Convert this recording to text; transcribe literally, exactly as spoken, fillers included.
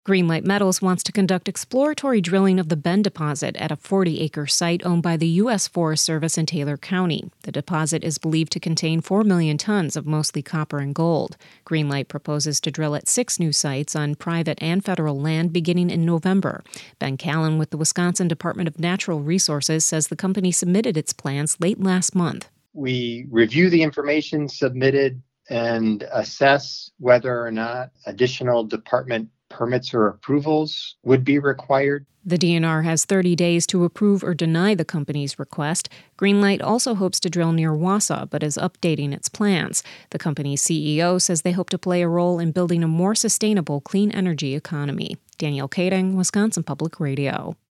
Greenlight Metals wants to conduct exploratory drilling of the Ben deposit at a forty-acre site owned by the U S Forest Service in Taylor County. The deposit is believed to contain four million tons of mostly copper and gold. Greenlight proposes to drill at six new sites on private and federal land beginning in November. Ben Callen with the Wisconsin Department of Natural Resources says the company submitted its plans late last month. We review the information submitted and assess whether or not additional department permits or approvals would be required. The D N R has thirty days to approve or deny the company's request. Greenlight also hopes to drill near Wausau, but is updating its plans. The company's C E O says they hope to play a role in building a more sustainable clean energy economy. Danielle Kading, Wisconsin Public Radio.